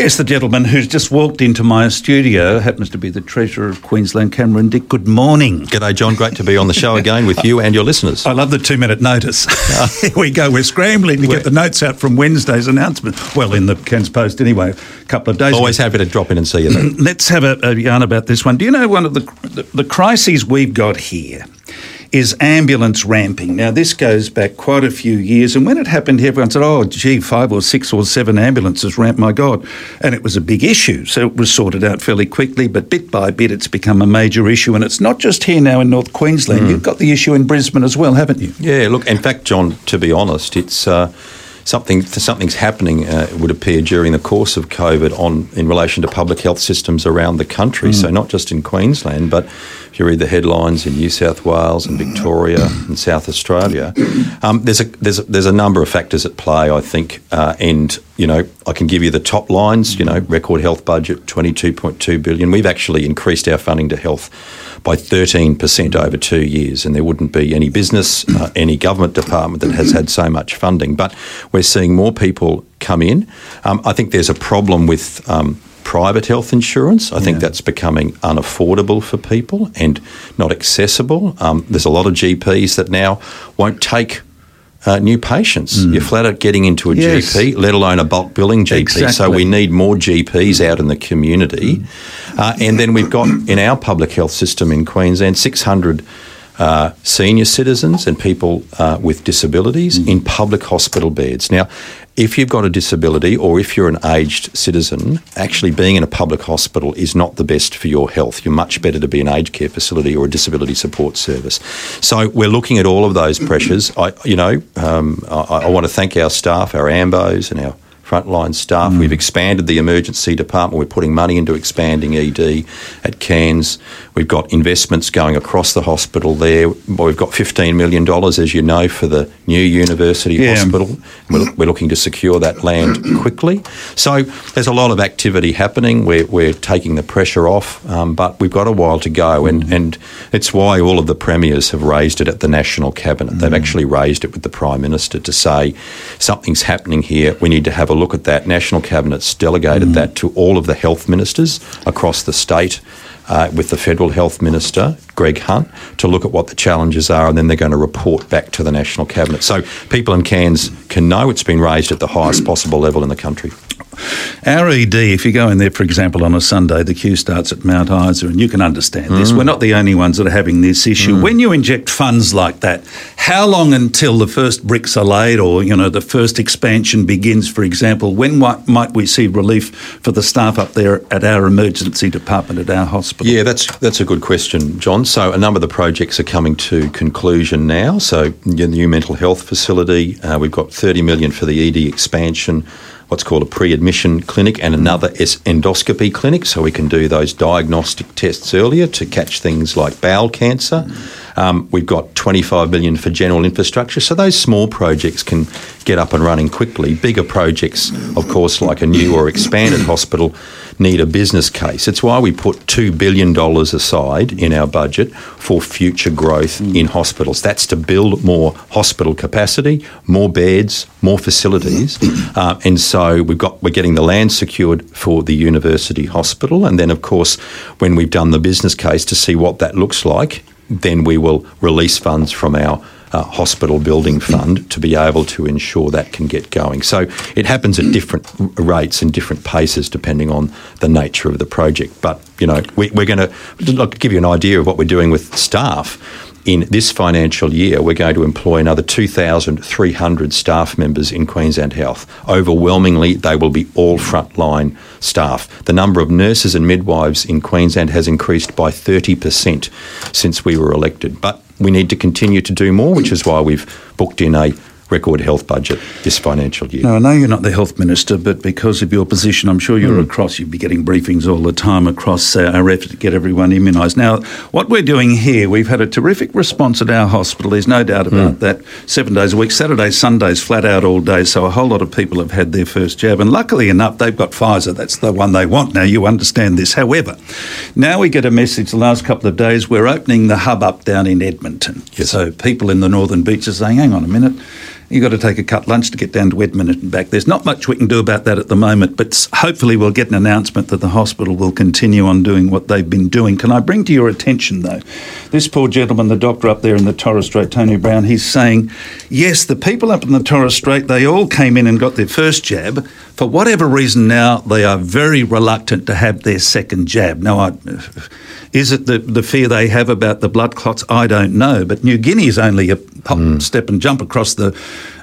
Yes, the gentleman who's just walked into my studio happens to be the Treasurer of Queensland, Cameron Dick. Good morning. G'day, John. Great to be on the show again with you and your listeners. I love the 2-minute notice. Here we go. We're scrambling to get the notes out from Wednesday's announcement. Well, in the Cairns Post anyway, a couple of days Always happy to drop in and see you then. Let's have a yarn about this one. Do you know one of the crises we've got here is ambulance ramping. Now, this goes back quite a few years, and when it happened, everyone said, oh, gee, 5 or 6 or 7 ambulances ramped, my God. And it was a big issue, so it was sorted out fairly quickly, but bit by bit it's become a major issue, and it's not just here now in North Queensland. You've got the issue in Brisbane as well, haven't you? Yeah, look, in fact, John, to be honest, it's something's happening, it would appear, during the course of COVID in relation to public health systems around the country. So not just in Queensland, but if you read the headlines in New South Wales and Victoria and South Australia, there's a number of factors at play, I think, and I can give you the top lines. Record health budget, $22.2 billion. We've actually increased our funding to health by 13% over 2 years, and there wouldn't be any business, any government department that has had so much funding. But we're seeing more people come in. I think there's a problem with private health insurance. I think that's becoming unaffordable for people and not accessible. There's a lot of GPs that now won't take new patients. You're flat out getting into a GP, let alone a bulk billing GP. Exactly. So we need more GPs out in the community. And then we've got in our public health system in Queensland 600 senior citizens and people with disabilities in public hospital beds. Now, if you've got a disability or if you're an aged citizen, actually being in a public hospital is not the best for your health. You're much better to be an aged care facility or a disability support service. So we're looking at all of those pressures. I want to thank our staff, our AMBOs and our frontline staff. We've expanded the emergency department. We're putting money into expanding ED at Cairns. We've got investments going across the hospital there. We've got $15 million, as you know, for the new university hospital. We're looking to secure that land quickly. So there's a lot of activity happening. We're taking the pressure off, but we've got a while to go. And it's why all of the premiers have raised it at the National Cabinet. They've actually raised it with the Prime Minister to say something's happening here. We need to have a look at that. National Cabinet's delegated that to all of the health ministers across the state with the Federal Health Minister, Greg Hunt, to look at what the challenges are, and then they're going to report back to the National Cabinet. So people in Cairns can know it's been raised at the highest possible level in the country. Our ED, if you go in there, for example, on a Sunday, the queue starts at Mount Isa, and you can understand this. We're not the only ones that are having this issue. When you inject funds like that, how long until the first bricks are laid or, the first expansion begins, for example? When might we see relief for the staff up there at our emergency department at our hospital? Yeah, that's a good question, John. So a number of the projects are coming to conclusion now. So the new mental health facility, we've got $30 million for the ED expansion, what's called a pre-admission clinic and another endoscopy clinic, so we can do those diagnostic tests earlier to catch things like bowel cancer. We've got $25 million for general infrastructure, so those small projects can get up and running quickly. Bigger projects, of course, like a new or expanded hospital, need a business case. It's why we put $2 billion aside in our budget for future growth in hospitals. That's to build more hospital capacity, more beds, more facilities, and so we're getting the land secured for the university hospital, and then of course when we've done the business case to see what that looks like, then we will release funds from our hospital building fund to be able to ensure that can get going. So it happens at different rates and different paces depending on the nature of the project. But, we're going to give you an idea of what we're doing with staff. In this financial year, we're going to employ another 2,300 staff members in Queensland Health. Overwhelmingly, they will be all frontline staff. The number of nurses and midwives in Queensland has increased by 30% since we were elected. But we need to continue to do more, which is why we've booked in a record health budget this financial year. Now, I know you're not the health minister, but because of your position, I'm sure you'd be getting briefings all the time across our effort to get everyone immunised. Now, what we're doing here, we've had a terrific response at our hospital. There's no doubt about that. 7 days a week, Saturdays, Sundays, flat out all day. So a whole lot of people have had their first jab. And luckily enough, they've got Pfizer. That's the one they want. Now, you understand this. However, now we get a message the last couple of days, we're opening the hub up down in Edmonton. Yes. So people in the Northern Beaches are saying, hang on a minute, You've got to take a cut lunch to get down to Edmonton and back. There's not much we can do about that at the moment, but hopefully we'll get an announcement that the hospital will continue on doing what they've been doing. Can I bring to your attention, though, this poor gentleman, the doctor up there in the Torres Strait, Tony Brown, he's saying, yes, the people up in the Torres Strait, they all came in and got their first jab. For whatever reason now, they are very reluctant to have their second jab. Now, is it the fear they have about the blood clots? I don't know. But New Guinea is only a hop, step and jump across the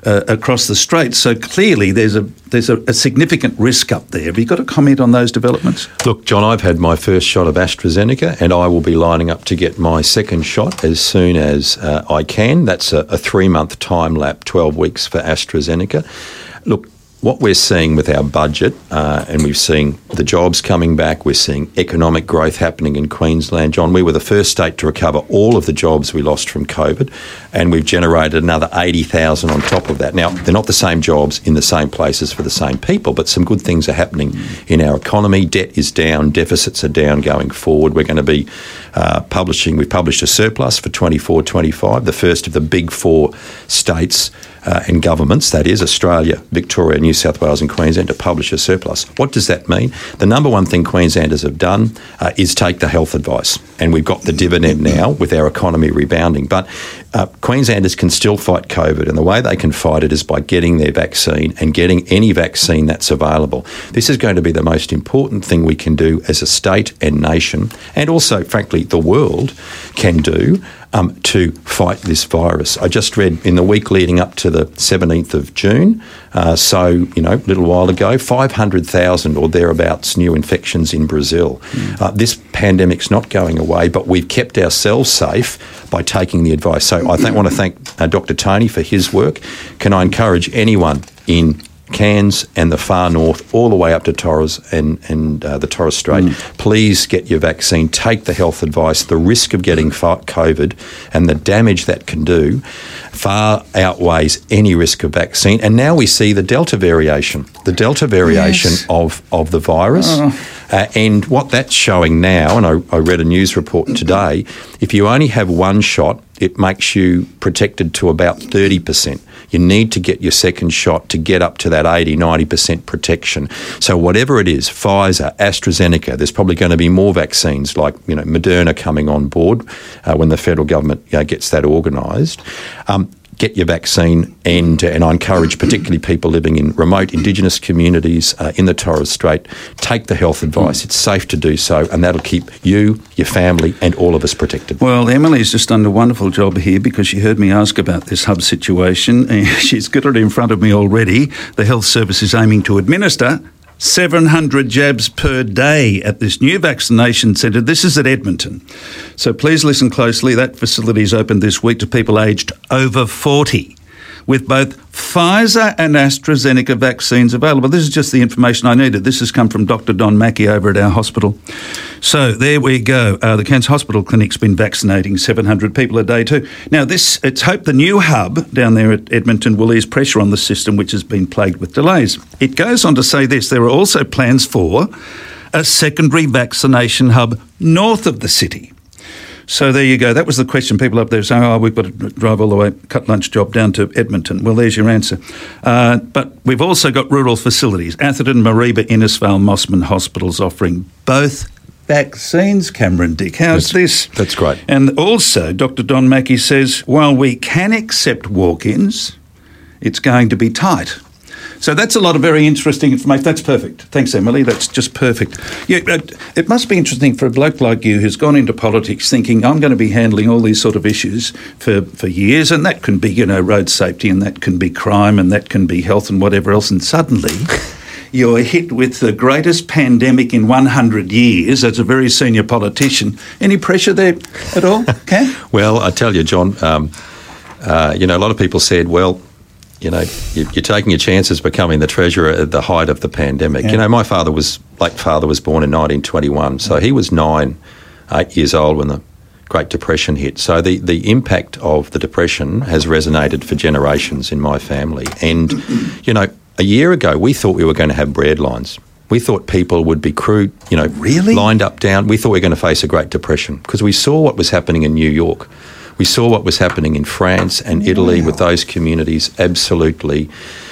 strait. So clearly there's a significant risk up there. Have you got a comment on those developments? Look, John, I've had my first shot of AstraZeneca and I will be lining up to get my second shot as soon as I can. That's a 3-month time lap, 12 weeks for AstraZeneca. Look, what we're seeing with our budget, and we've seen the jobs coming back, we're seeing economic growth happening in Queensland. John, we were the first state to recover all of the jobs we lost from COVID, and we've generated another 80,000 on top of that. Now, they're not the same jobs in the same places for the same people, but some good things are happening in our economy. Debt is down, deficits are down going forward. We're going to be we've published a surplus for 24-25, the first of the big 4 states and governments, that is Australia, Victoria, New South Wales and Queensland, to publish a surplus. What does that mean? The number one thing Queenslanders have done is take the health advice, and we've got the dividend now with our economy rebounding. But Queenslanders can still fight COVID, and the way they can fight it is by getting their vaccine and getting any vaccine that's available. This is going to be the most important thing we can do as a state and nation, and also, frankly, the world can do to fight this virus. I just read in the week leading up to the 17th of June, a little while ago, 500,000 or thereabouts new infections in Brazil. This pandemic's not going away, but we've kept ourselves safe by taking the advice. So I want to thank Dr. Tony for his work. Can I encourage anyone in Cairns and the far north, all the way up to Torres and the Torres Strait, please get your vaccine, take the health advice. The risk of getting COVID and the damage that can do far outweighs any risk of vaccine. And now we see the Delta variation yes. of the virus. And what that's showing now, and I read a news report today, if you only have one shot, it makes you protected to about 30%. You need to get your second shot to get up to that 80-90% protection. So whatever it is, Pfizer, AstraZeneca, there's probably going to be more vaccines like Moderna coming on board when the federal government gets that organised. Get your vaccine, and I encourage particularly people living in remote Indigenous communities in the Torres Strait, take the health advice. It's safe to do so, and that'll keep you, your family and all of us protected. Well, Emily's just done a wonderful job here because she heard me ask about this hub situation. She's got it in front of me already. The Health Service is aiming to administer 700 jabs per day at this new vaccination centre. This is at Edmonton. So please listen closely. That facility is open this week to people aged over 40 with both Pfizer and AstraZeneca vaccines available. This is just the information I needed. This has come from Dr. Don Mackey over at our hospital. So there we go. The Cairns Hospital Clinic's been vaccinating 700 people a day too. Now, it's hoped the new hub down there at Edmonton will ease pressure on the system, which has been plagued with delays. It goes on to say this: there are also plans for a secondary vaccination hub north of the city. So there you go. That was the question. People up there saying, we've got to drive all the way, cut lunch job down to Edmonton. Well, there's your answer. But we've also got rural facilities. Atherton, Mareeba, Innisfail, Mossman hospitals offering both vaccines, Cameron Dick. How's this? That's great. And also, Dr. Don Mackey says, while we can accept walk-ins, it's going to be tight. So that's a lot of very interesting information. That's perfect. Thanks, Emily. That's just perfect. Yeah, it must be interesting for a bloke like you who's gone into politics thinking, I'm going to be handling all these sort of issues for years, and that can be, road safety, and that can be crime, and that can be health and whatever else, and suddenly you're hit with the greatest pandemic in 100 years as a very senior politician. Any pressure there at all, Cam? Well, I tell you, John, a lot of people said, well, you're taking your chances becoming the treasurer at the height of the pandemic. Yeah. My late father was born in 1921, so he was 8 years old when the Great Depression hit. So the impact of the Depression has resonated for generations in my family. And, a year ago, we thought we were going to have bread lines. We thought people would be really? lined up down. We thought we were going to face a Great Depression because we saw what was happening in New York We saw what was happening in France and Italy with those communities. Absolutely,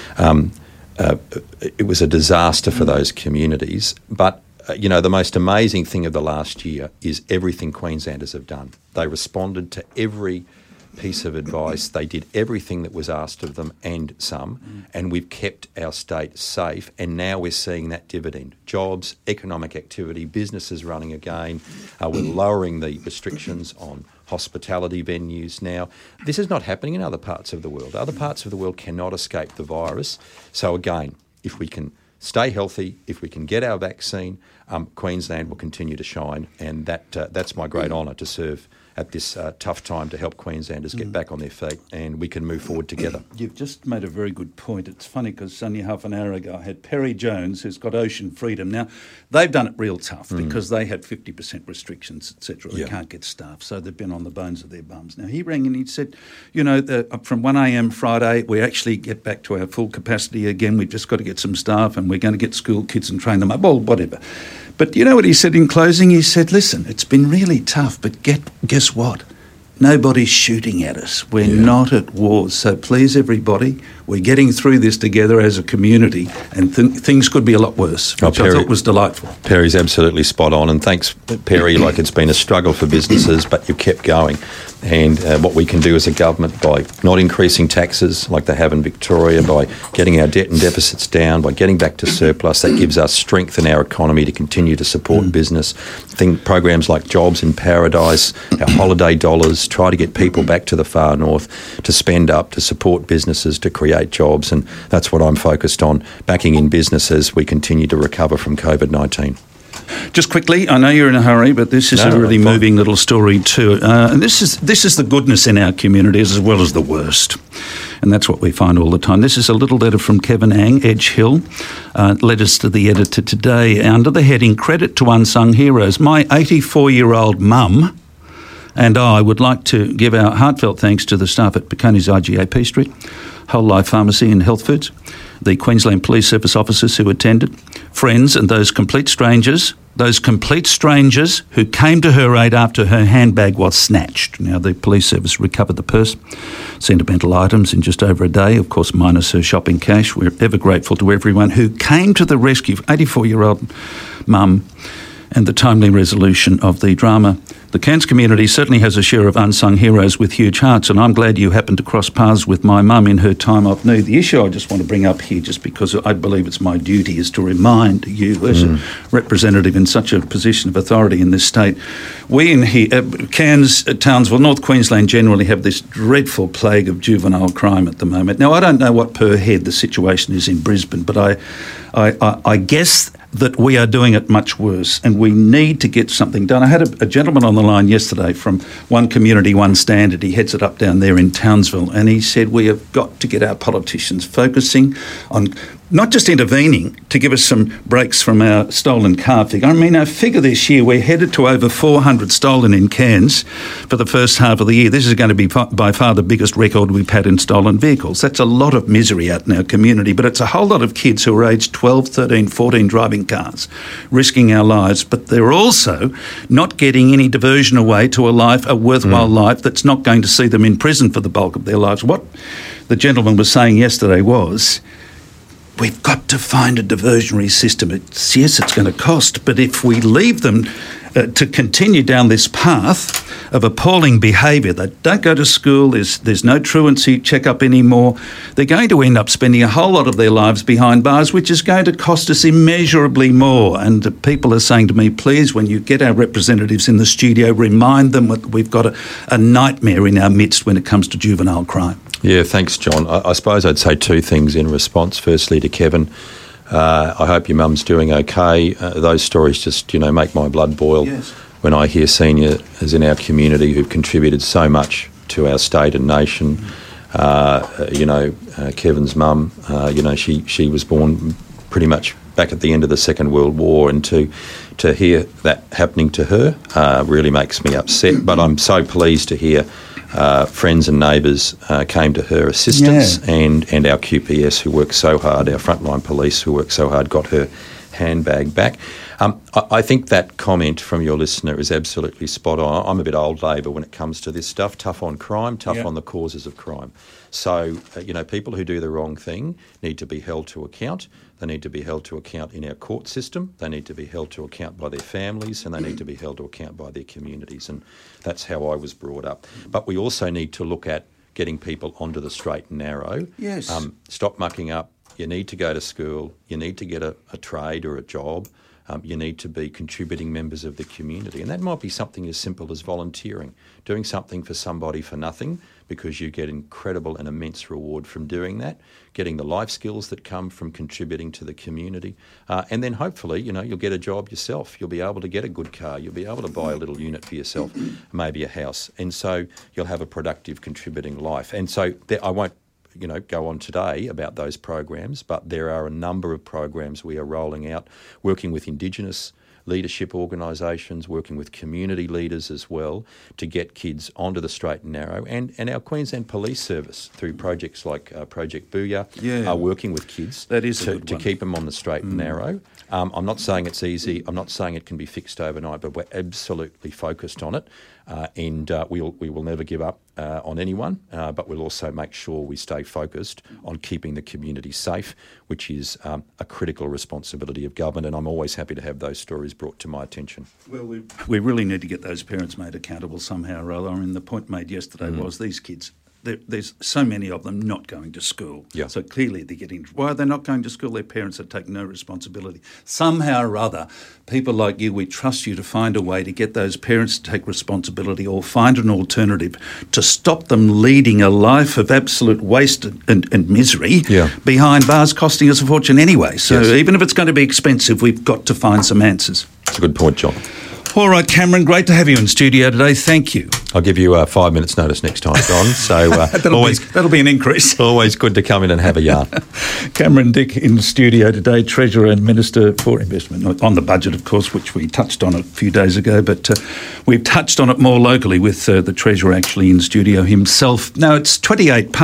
it was a disaster for those communities. But the most amazing thing of the last year is everything Queenslanders have done. They responded to every piece of advice. They did everything that was asked of them and some, and we've kept our state safe, and now we're seeing that dividend. Jobs, economic activity, businesses running again. We're lowering the restrictions on hospitality venues now. This is not happening in other parts of the world. Other parts of the world cannot escape the virus. So again, if we can stay healthy, if we can get our vaccine, Queensland will continue to shine, and that's my great honour to serve at this tough time to help Queenslanders get back on their feet, and we can move forward together. You've just made a very good point. It's funny because only half an hour ago I had Perry Jones, who's got Ocean Freedom. Now, they've done it real tough because they had 50% restrictions, etc. They can't get staff, so they've been on the bones of their bums. Now, he rang and he said, from 1 a.m. Friday, we actually get back to our full capacity again. We've just got to get some staff and we're going to get school kids and train them up, well, whatever. But you know what he said in closing? He said, listen, it's been really tough, but guess what? Nobody's shooting at us. We're not at war. So please, everybody, we're getting through this together as a community, and things could be a lot worse, which I thought was delightful. Perry's absolutely spot on, and thanks, Perry. It's been a struggle for businesses, but you've kept going. And what we can do as a government by not increasing taxes like they have in Victoria, by getting our debt and deficits down, by getting back to surplus, that gives us strength in our economy to continue to support business. Programs like Jobs in Paradise, our holiday dollars, try to get people back to the far north to spend up, to support businesses, to create jobs. And that's what I'm focused on, backing in business as we continue to recover from COVID-19. Just quickly, I know you're in a hurry, but this is a really moving little story too. And this is the goodness in our communities as well as the worst. And that's what we find all the time. This is a little letter from Kevin Ang, Edge Hill. Letters to the editor today under the heading Credit to Unsung Heroes. My 84-year-old mum and I would like to give our heartfelt thanks to the staff at Picconi's IGA P Street, Whole Life Pharmacy and Health Foods, the Queensland Police Service officers who attended, friends and those complete strangers who came to her aid after her handbag was snatched. Now, the police service recovered the purse, sentimental items in just over a day, of course, minus her shopping cash. We're ever grateful to everyone who came to the rescue of 84-year-old mum and the timely resolution of the drama. The Cairns community certainly has a share of unsung heroes with huge hearts, and I'm glad you happened to cross paths with my mum in her time of need. The issue I just want to bring up here, just because I believe it's my duty, is to remind you as a representative in such a position of authority in this state, we in here, Cairns, Townsville, North Queensland generally have this dreadful plague of juvenile crime at the moment. Now, I don't know what per head the situation is in Brisbane, but I guess that we are doing it much worse, and we need to get something done. I had a gentleman on the line yesterday from One Community, One Standard. He heads it up down there in Townsville, and he said we have got to get our politicians focusing on not just intervening to give us some breaks from our stolen car figure. I mean, our figure this year, we're headed to over 400 stolen in Cairns for the first half of the year. This is going to be by far the biggest record we've had in stolen vehicles. That's a lot of misery out in our community, but it's a whole lot of kids who are aged 12, 13, 14 driving cars, risking our lives, but they're also not getting any diversion away to a worthwhile life that's not going to see them in prison for the bulk of their lives. What the gentleman was saying yesterday was, we've got to find a diversionary system. Yes, it's going to cost, but if we leave them to continue down this path of appalling behaviour, they don't go to school, there's no truancy check-up anymore, they're going to end up spending a whole lot of their lives behind bars, which is going to cost us immeasurably more. And people are saying to me, please, when you get our representatives in the studio, remind them that we've got a nightmare in our midst when it comes to juvenile crime. Yeah, thanks, John. I suppose I'd say two things in response. Firstly, to Kevin, I hope your mum's doing okay. Those stories just, make my blood boil when I hear seniors in our community who've contributed so much to our state and nation. Kevin's mum, she was born pretty much back at the end of the Second World War, and to hear that happening to her really makes me upset. But I'm so pleased to hear friends and neighbours came to her assistance, and our QPS who worked so hard, our frontline police who worked so hard, got her handbag back. I think that comment from your listener is absolutely spot on. I'm a bit old Labor when it comes to this stuff. Tough on crime, tough on the causes of crime. So, people who do the wrong thing need to be held to account. They need to be held to account in our court system. They need to be held to account by their families, and they need to be held to account by their communities. And that's how I was brought up. But we also need to look at getting people onto the straight and narrow. Yes. Stop mucking up. You need to go to school. You need to get a trade or a job. You need to be contributing members of the community. And that might be something as simple as volunteering, doing something for somebody for nothing because you get incredible and immense reward from doing that, getting the life skills that come from contributing to the community. And then hopefully, you'll get a job yourself. You'll be able to get a good car. You'll be able to buy a little unit for yourself, maybe a house. And so you'll have a productive contributing life. And so I won't go on today about those programs, but there are a number of programs we are rolling out, working with Indigenous leadership organisations, working with community leaders as well, to get kids onto the straight and narrow. And our Queensland Police Service, through projects like Project Booyah, are working with kids to keep them on the straight and narrow. I'm not saying it's easy. I'm not saying it can be fixed overnight, but we're absolutely focused on it. And we will never give up on anyone, but we'll also make sure we stay focused on keeping the community safe, which is a critical responsibility of government, and I'm always happy to have those stories brought to my attention. Well, we really need to get those parents made accountable somehow or other. I mean, the point made yesterday was these kids, there's so many of them not going to school. Yeah. So clearly they're getting... Why are they not going to school? Their parents are taking no responsibility. Somehow or other, people like you, we trust you to find a way to get those parents to take responsibility or find an alternative to stop them leading a life of absolute waste and misery behind bars, costing us a fortune anyway. So even if it's going to be expensive, we've got to find some answers. That's a good point, John. All right, Cameron, great to have you in studio today. Thank you. I'll give you 5 minutes notice next time, John. So that'll be an increase. Always good to come in and have a yarn. Cameron Dick in studio today, Treasurer and Minister for Investment, on the budget, of course, which we touched on a few days ago, but we've touched on it more locally with the Treasurer actually in studio himself. Now, it's 28